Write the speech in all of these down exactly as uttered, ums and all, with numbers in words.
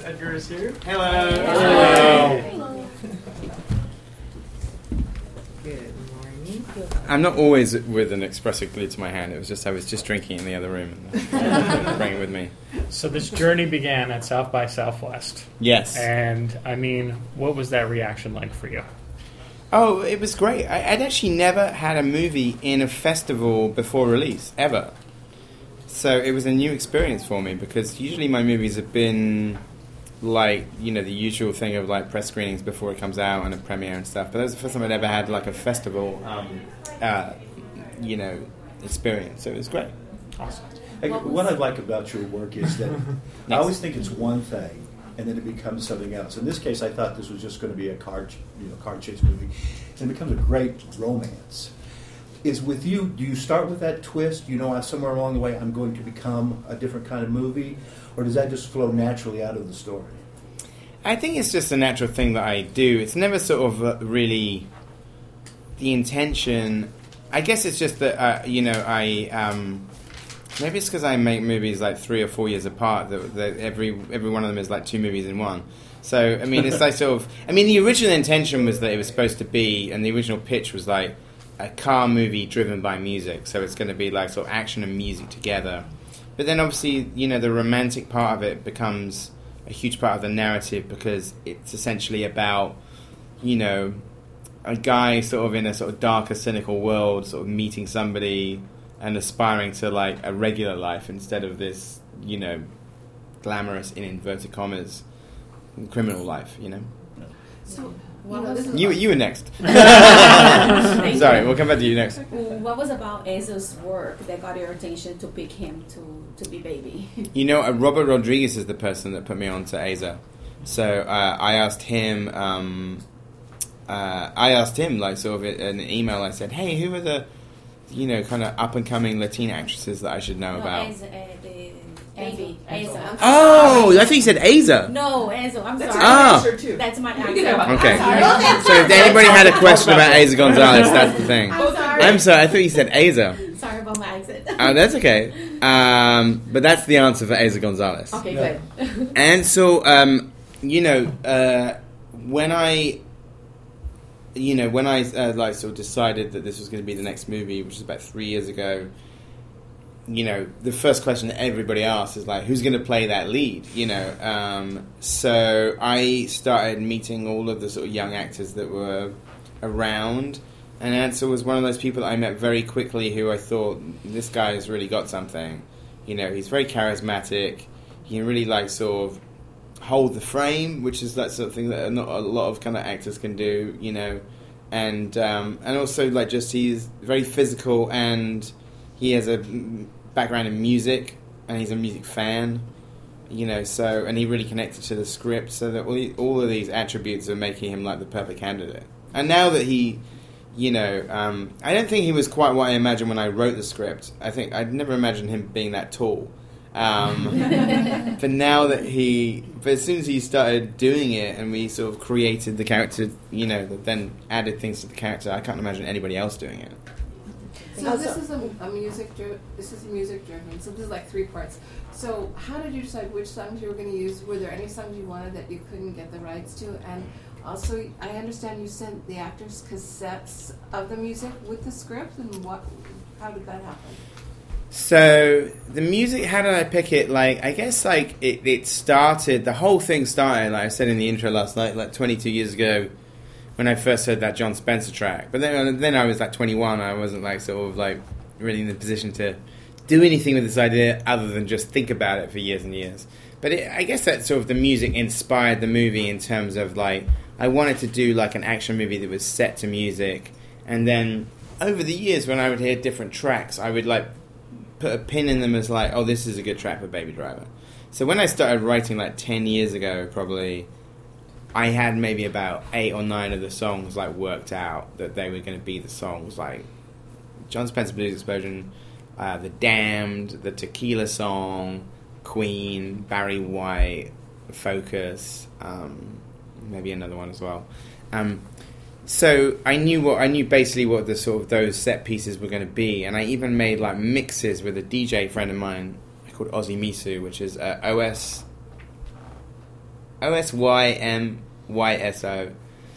Edgar is here. Hello. Hello. Hello. Good morning. I'm not always with an espresso glued to my hand. It was just I was just drinking in the other room and bring it with me. So this journey began at South by Southwest. Yes. And, I mean, what was that reaction like for you? Oh, it was great. I, I'd actually never had a movie in a festival before release, ever. So it was a new experience for me because usually my movies have been like, you know, the usual thing of like press screenings before it comes out and a premiere and stuff. But that was the first time I'd ever had like a festival, um, uh, you know, experience. So it was great. Awesome. Hey, what I like about your work is that I always think it's one thing, and then it becomes something else. In this case, I thought this was just going to be a car, ch- you know, car chase movie, and it becomes a great romance. Is with you, do you start with that twist? You know, somewhere along the way, I'm going to become a different kind of movie, or does that just flow naturally out of the story? I think it's just a natural thing that I do. It's never sort of uh, really the intention. I guess it's just that, uh, you know, I... Um, maybe it's because I make movies like three or four years apart. That, that every every one of them is like two movies in one. So, I mean, it's like sort of... I mean, the original intention was that it was supposed to be, and the original pitch was like a car movie driven by music. So it's going to be like sort of action and music together. But then obviously, you know, the romantic part of it becomes a huge part of the narrative because it's essentially about, you know, a guy sort of in a sort of darker, cynical world sort of meeting somebody and aspiring to like a regular life instead of this, you know, glamorous, in inverted commas, criminal life, you know. So, What you, was- know, You you were next. Thank Sorry, you. we'll come back to you next. What was about Aza's work that got your attention to pick him to, to be baby? You know, uh, Robert Rodriguez is the person that put me on to Aza. So uh, I asked him, um, uh, I asked him, like, sort of in an email, I said, hey, who are the, you know, kind of up-and-coming Latina actresses that I should know No, about? Aza, uh, the baby. Aza. Oh, I think you said Aza. No, Aza. I'm That's sorry. Ah. your answer too. That's my You can answer. have a- Okay. I'm sorry. So if anybody had a question about Aza Gonzalez, that's the thing. I'm sorry. I'm sorry, I thought you said Aza. Sorry about my accent. Oh, that's okay. Um, but that's the answer for Aza Gonzalez. Okay, Yeah. good. And so, um, you know, uh, when I, you know, when I uh, like sort of decided that this was going to be the next movie, which was about three years ago, you know, the first question that everybody asks is like, who's going to play that lead? You know, um, so I started meeting all of the sort of young actors that were around, and Ansel was one of those people that I met very quickly who I thought, this guy has really got something. You know, he's very charismatic. He can really like sort of hold the frame, which is that sort of thing that not a lot of kind of actors can do, you know, and um, and also like just he's very physical and he has a background in music and he's a music fan, you know, so and he really connected to the script, so that all, the, all of these attributes are making him like the perfect candidate. And now that he, you know, um, I don't think he was quite what I imagined when I wrote the script. I think I'd never imagined him being that tall. Um, but now that he, but as soon as he started doing it and we sort of created the character, you know, that then added things to the character, I can't imagine anybody else doing it. So this is a, a music driven. This is music driven. So this is like three parts. So how did you decide which songs you were going to use? Were there any songs you wanted that you couldn't get the rights to? And also, I understand you sent the actors cassettes of the music with the script. And what? How did that happen? So the music, how did I pick it? Like, I guess like it, it started, the whole thing started, like I said in the intro last night, like twenty-two years ago when I first heard that John Spencer track. But then then I was like twenty-one, I wasn't like sort of like really in the position to do anything with this idea other than just think about it for years and years. But it, I guess that sort of the music inspired the movie in terms of like, I wanted to do like an action movie that was set to music. And then over the years when I would hear different tracks, I would like put a pin in them as like, oh, this is a good track for Baby Driver. So when I started writing like ten years ago, probably, I had maybe about eight or nine of the songs like worked out that they were going to be the songs, like John Spencer Blues Explosion, uh, The Damned, the Tequila Song, Queen, Barry White, Focus, um, maybe another one as well. Um, So I knew what I knew basically what the sort of those set pieces were going to be, and I even made like mixes with a D J friend of mine called Ozzy Misu, which is uh, O S O S Y M Y S O.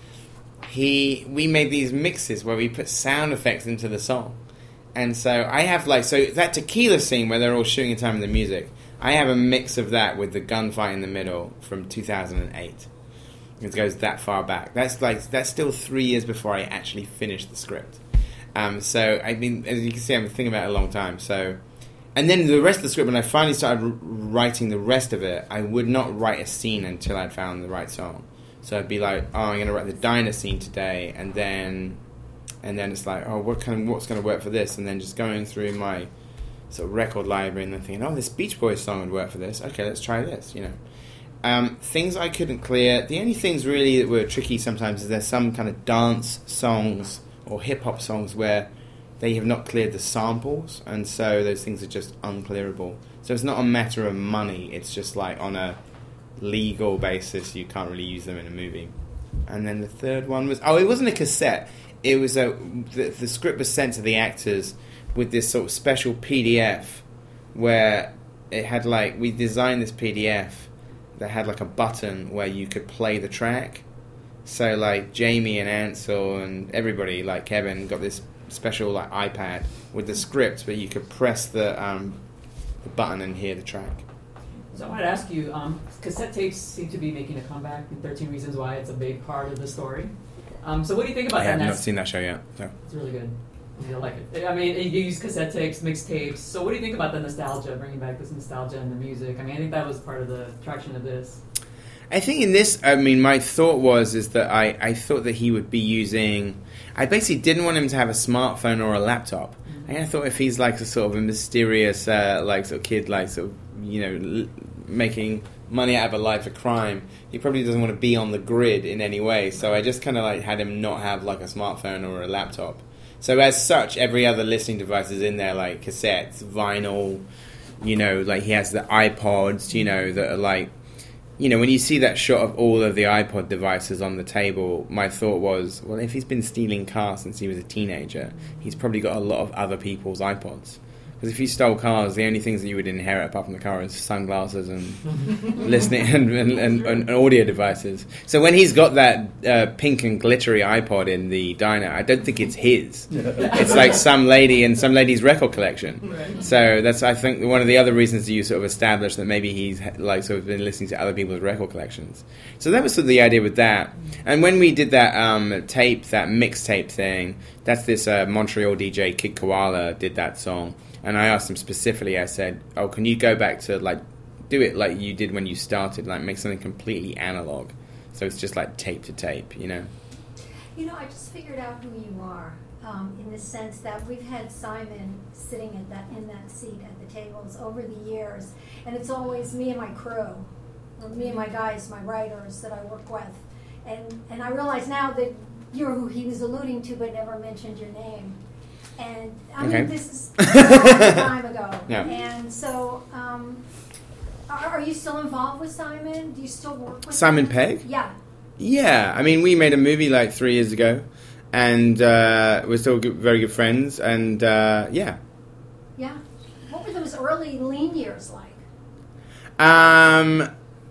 He, we made these mixes where we put sound effects into the song. And so I have like, so that tequila scene where they're all shooting in time with the music, I have a mix of that with the gunfight in the middle from two thousand eight. It goes that far back. That's like, that's still three years before I actually finished the script. Um, so, I mean, as you can see, I've been thinking about it a long time. So, and then the rest of the script, when I finally started r- writing the rest of it, I would not write a scene until I'd found the right song. So I'd be like, oh, I'm going to write the diner scene today, and then, and then it's like, oh, what kind of, what's going to work for this? And then just going through my sort of record library and then thinking, oh, this Beach Boys song would work for this. Okay, let's try this, you know. Um, things I couldn't clear. The only things really that were tricky sometimes is there's some kind of dance songs or hip-hop songs where they have not cleared the samples, and so those things are just unclearable. So it's not a matter of money, it's just like on a legal basis you can't really use them in a movie. And then the third one was, oh, it wasn't a cassette, it was a, the, the script was sent to the actors with this sort of special P D F where it had like, we designed this P D F that had like a button where you could play the track. So like Jamie and Ansel and everybody, like Kevin, got this special like iPad with the script where you could press the, um, the button and hear the track. So I wanted to ask you, um, cassette tapes seem to be making a comeback in thirteen Reasons Why. It's a big part of the story. Um, so what do you think about I that? have not That's- seen that show yet. So. It's really good. I like it. I mean, you use cassette tapes, mixtapes. So what do you think about the nostalgia, bringing back this nostalgia in the music? I mean, I think that was part of the attraction of this. I think in this, I mean, my thought was is that I, I thought that he would be using... I basically didn't want him to have a smartphone or a laptop. Mm-hmm. I thought if he's like a sort of a mysterious, uh, like sort of kid, like sort of, you know, l- making money out of a life of crime, he probably doesn't want to be on the grid in any way. So I just kind of like had him not have like a smartphone or a laptop. So as such, every other listening device is in there, like cassettes, vinyl, you know, like he has the iPods, you know, that are like, you know, when you see that shot of all of the iPod devices on the table, my thought was, well, if he's been stealing cars since he was a teenager, he's probably got a lot of other people's iPods. Because if you stole cars, the only things that you would inherit apart from the car is sunglasses and listening and, and, and, and audio devices. So when he's got that uh, pink and glittery iPod in the diner, I don't think it's his. It's like some lady in some lady's record collection. Right. So that's, I think, one of the other reasons you sort of establish that maybe he's like sort of been listening to other people's record collections. So that was sort of the idea with that. And when we did that um, tape, that mixtape thing, that's this uh, Montreal D J, Kid Koala, did that song. And I asked him specifically, I said, oh, can you go back to, like, do it like you did when you started, like, make something completely analog. So it's just, like, tape to tape, you know? You know, I just figured out who you are, um, in the sense that we've had Simon sitting at that in that seat at the tables over the years, and it's always me and my crew, or me and my guys, my writers that I work with. And, and I realize now that you're who he was alluding to but never mentioned your name. And I okay. mean, this is a long time ago. Yeah. And so, um, are, are you still involved with Simon? Do you still work with Simon him? Pegg? Yeah. Yeah. I mean, we made a movie like three years ago, and uh, we're still good, very good friends. And uh, yeah. Yeah. What were those early lean years like? Um.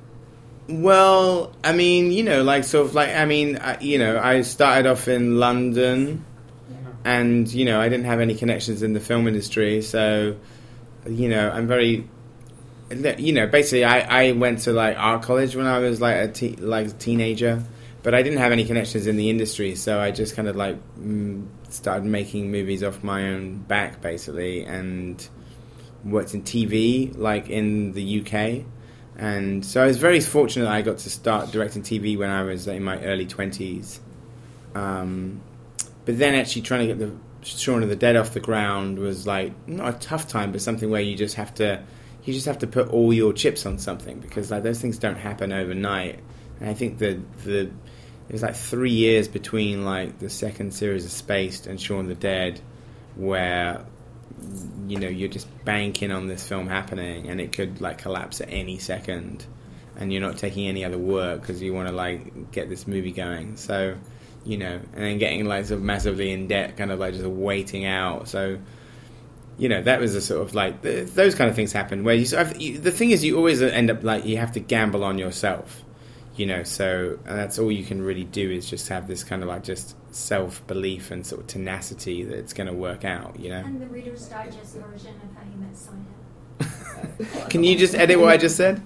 Well, I mean, you know, like sort of like I mean, uh, you know, I started off in London. And, you know, I didn't have any connections in the film industry, so, you know, I'm very, you know, basically I, I went to, like, art college when I was, like, a te- like a teenager, but I didn't have any connections in the industry, so I just kind of, like, mm, started making movies off my own back, basically, and worked in T V, like, in the U K, and so I was very fortunate that I got to start directing T V when I was in my early twenties, um... But then actually trying to get the Shaun of the Dead off the ground was like not a tough time, but something where you just have to you just have to put all your chips on something because like those things don't happen overnight. And I think the the it was like three years between like the second series of Spaced and Shaun of the Dead, where you know you're just banking on this film happening, and it could like collapse at any second, and you're not taking any other work because you want to like get this movie going. So. You know, and then getting like sort of massively in debt, kind of like just waiting out. So, you know, that was a sort of like those kind of things happen. Where you, sort of, you the thing is, you always end up like you have to gamble on yourself. you know. So and that's all you can really do is just have this kind of like just self belief and sort of tenacity that it's going to work out, you know. And the Reader's Digest version of How You Met Simon. Can you just edit what I just said?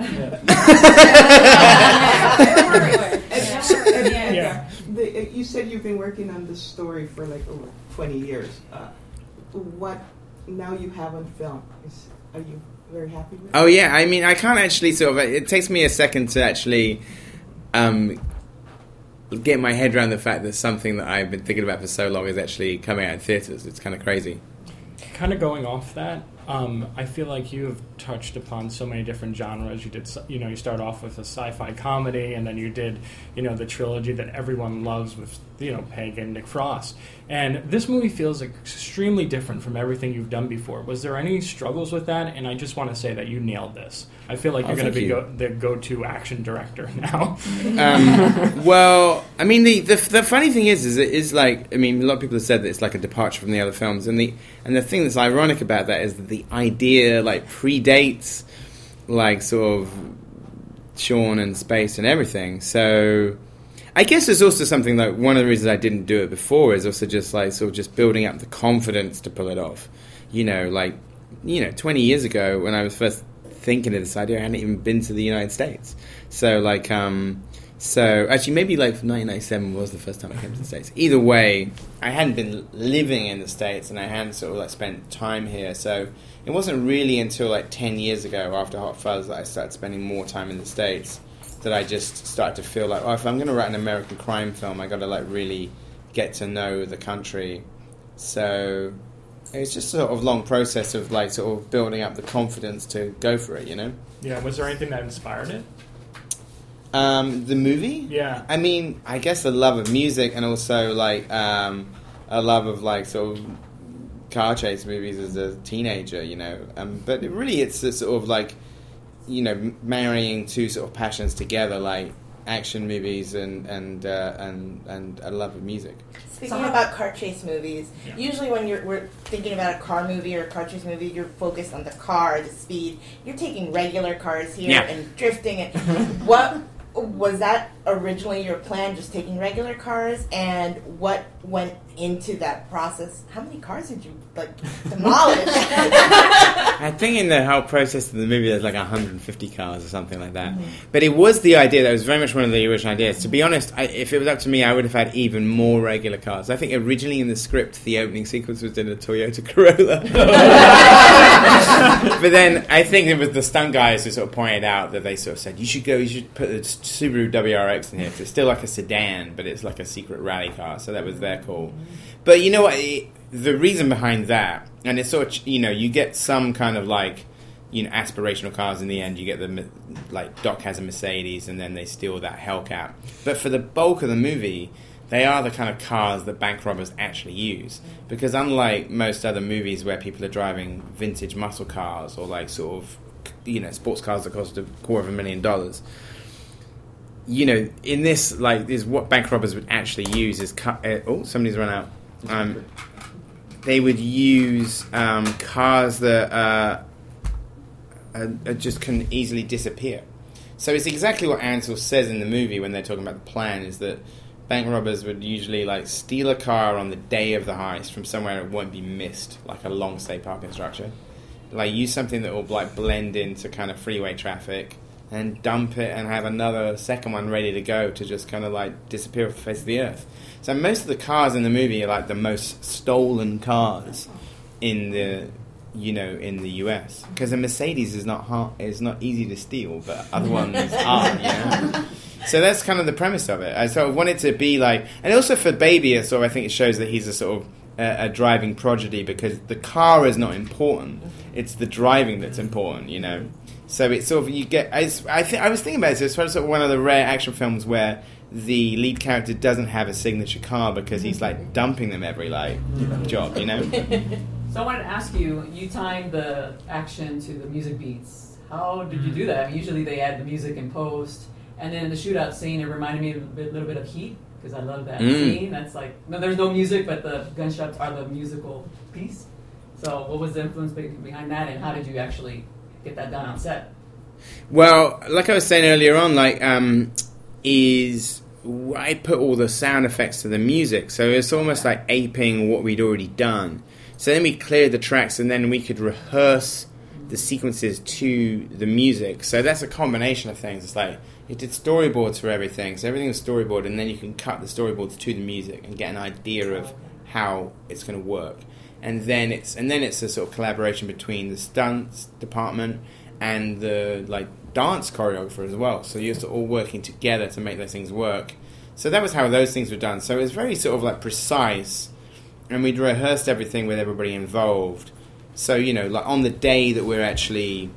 yeah. Yeah. The, you said you've been working on this story for like over twenty years. Uh, what now you have on film? Is, are you very happy with it? Oh yeah, I mean, I can't actually sort of. It takes me a second to actually um, get my head around the fact that something that I've been thinking about for so long is actually coming out in theaters. It's kind of crazy. Kind of going off that, um, I feel like you have touched upon so many different genres. You did, you know, you start off with a sci-fi comedy, and then you did, you know, the trilogy that everyone loves with, you know, Peg and Nick Frost. And this movie feels extremely different from everything you've done before. Was there any struggles with that? And I just want to say that you nailed this. I feel like Oh, you're going to thank be you. go- the go-to action director now. Um, well, I mean, the, the the funny thing is, is it is like, I mean, a lot of people have said that it's like a departure from the other films, and the and the thing that's ironic about that is that the idea like predates like sort of Sean and space and everything. So I guess there's also something like one of the reasons I didn't do it before is also just like sort of just building up the confidence to pull it off. You know, like you know, twenty years ago when I was first thinking of this idea, I hadn't even been to the United States. So like, um, so actually maybe like nineteen ninety-seven was the first time I came to the States. Either way, I hadn't been living in the States and I hadn't sort of like spent time here. So it wasn't really until like ten years ago after Hot Fuzz that I started spending more time in the States that I just started to feel like, oh, if I'm going to write an American crime film, I got to like really get to know the country. So it was just sort of a long process of like sort of building up the confidence to go for it, you know? Yeah, was there anything that inspired it? Um, the movie? Yeah. I mean, I guess a love of music and also like um, a love of like sort of car chase movies as a teenager, you know? Um, but it really it's a sort of like, you know, marrying two sort of passions together, like action movies and and uh, and and a love of music. Speaking about car chase movies, Yeah. usually when you're we're thinking about a car movie or a car chase movie, you're focused on the car, the speed. You're taking regular cars here Yeah. and drifting it. What was that originally your plan? Just taking regular cars, and what went into that process? How many cars did you like demolish? I think in the whole process of the movie there's like one hundred fifty cars or something like that. Mm-hmm. But it was the idea, that was very much one of the original ideas. To be honest, I, if it was up to me, I would have had even more regular cars. I think originally in the script, the opening sequence was in a Toyota Corolla. But then I think it was the stunt guys who sort of pointed out that they sort of said, you should go, you should put the Subaru W R X in here, because it's still like a sedan, but it's like a secret rally car. So that was their call. But you know what? It, the reason behind that, and it's sort of, you know, you get some kind of like, you know, aspirational cars in the end. You get the, like, Doc has a Mercedes and then they steal that Hellcat. But for the bulk of the movie, they are the kind of cars that bank robbers actually use. Because unlike most other movies where people are driving vintage muscle cars or like sort of, you know, sports cars that cost a quarter of a million dollars, you know, in this, like, is what bank robbers would actually use is, car- uh, oh, somebody's run out. Um, they would use um, cars that uh, uh, uh, just can easily disappear. So it's exactly what Ansel says in the movie when they're talking about the plan, is that bank robbers would usually like steal a car on the day of the heist from somewhere it won't be missed, like a long stay parking structure. Like use something that will like blend into kind of freeway traffic and dump it and have another second one ready to go to just kind of like disappear off the face of the earth. So most of the cars in the movie are like the most stolen cars in the, you know, in the U S, because a Mercedes is not hard, is not easy to steal, but other ones are, you know. So that's kind of the premise of it. I sort of want it to be like, and also for Baby, so I think it shows that he's a sort of a, a driving prodigy, because the car is not important; it's the driving that's important, you know. So it's sort of, you get. I, I think I was thinking about it. So it's sort of one of the rare action films where the lead character doesn't have a signature car because he's like dumping them every like job, you know. So I wanted to ask you, you timed the action to the music beats. How did you do that? I mean, usually they add the music in post, and then in the shootout scene, it reminded me a bit, little bit of Heat, because I love that Mm. scene. That's like, no, there's no music, but the gunshots are the musical piece. So what was the influence be- behind that, and how did you actually get that done on set? Well, like I was saying earlier on, like um, is I put all the sound effects to the music, so it's almost like aping what we'd already done. So then we cleared the tracks, and then we could rehearse the sequences to the music. So that's a combination of things. It's like you did storyboards for everything, so everything was storyboard, and then you can cut the storyboards to the music and get an idea of how it's going to work. And then it's and then it's a sort of collaboration between the stunts department and the like dance choreographer as well. So you're sort of all working together to make those things work. So that was how those things were done. So it was very sort of like precise, and we'd rehearsed everything with everybody involved. So, you know, like on the day that we're actually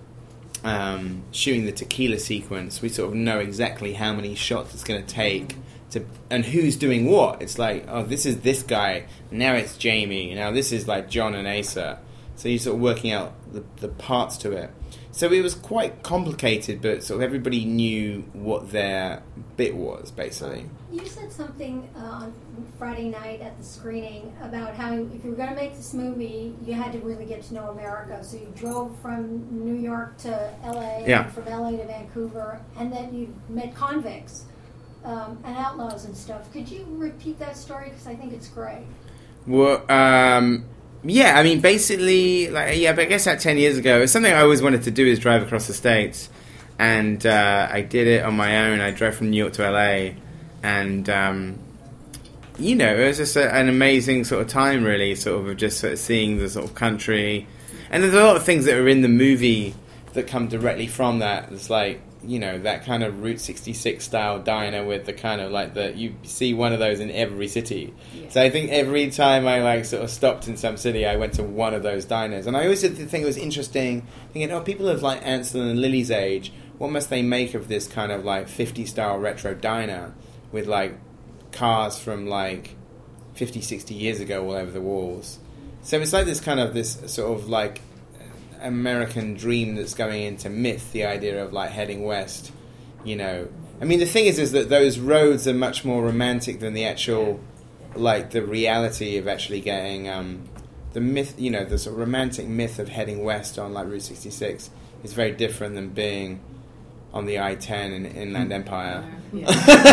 um, shooting the tequila sequence, we sort of know exactly how many shots it's going to take to, and who's doing what. It's like, oh, this is this guy, now it's Jamie, now this is like John and Asa. So you're sort of working out the, the parts to it. So it was quite complicated, but sort of everybody knew what their bit was, basically. You said something uh, on Friday night at the screening about how if you were going to make this movie, you had to really get to know America. So you drove from New York to L A, Yeah. and from L A to Vancouver, and then you met convicts um, and outlaws and stuff. Could you repeat that story? Because I think it's great. Well, um, yeah, I mean, basically, like, yeah, but I guess that ten years ago, it's something I always wanted to do is drive across the States. And uh, I did it on my own. I drove from New York to L A. And, um, you know, it was just a, an amazing sort of time, really, sort of just sort of seeing the sort of country. And there's a lot of things that are in the movie that come directly from that. It's like, you know, that kind of Route sixty-six style diner with the kind of like the, you see one of those in every city. Yeah. So I think every time I like sort of stopped in some city, I went to one of those diners. And I always did think it was interesting, thinking, oh, people of like Ansel and Lily's age, what must they make of this kind of like fifties style retro diner with like cars from like fifty, sixty years ago all over the walls. So it's like this kind of this sort of like American dream that's going into myth, the idea of like heading west, you know. I mean, the thing is is that those roads are much more romantic than the actual, like the reality of actually getting, um, the myth, you know, the sort of romantic myth of heading west on like Route sixty-six is very different than being on the I ten in Inland Empire. Yeah.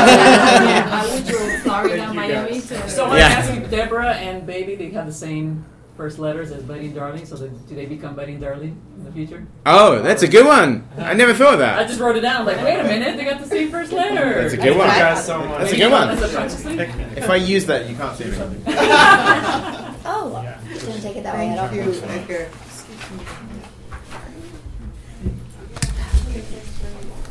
Yeah. I would do Florida, Miami. To So I'm Yeah. asking, Deborah and Baby, they have the same first letters as Buddy and Darling, so they, do they become Buddy and Darling in the future? Oh, that's a good one. I never thought of I that. just wrote it down, like, wait a minute, they got the same first letter. That's a good one. Thank you guys so much. That's a good one. That's subconsciously. If I use that, you can't see me. Oh, Yeah. didn't take it that way at all. Thank you, Edgar.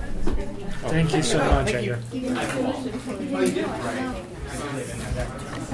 Thank you so much, Edgar. You can finish it before you go.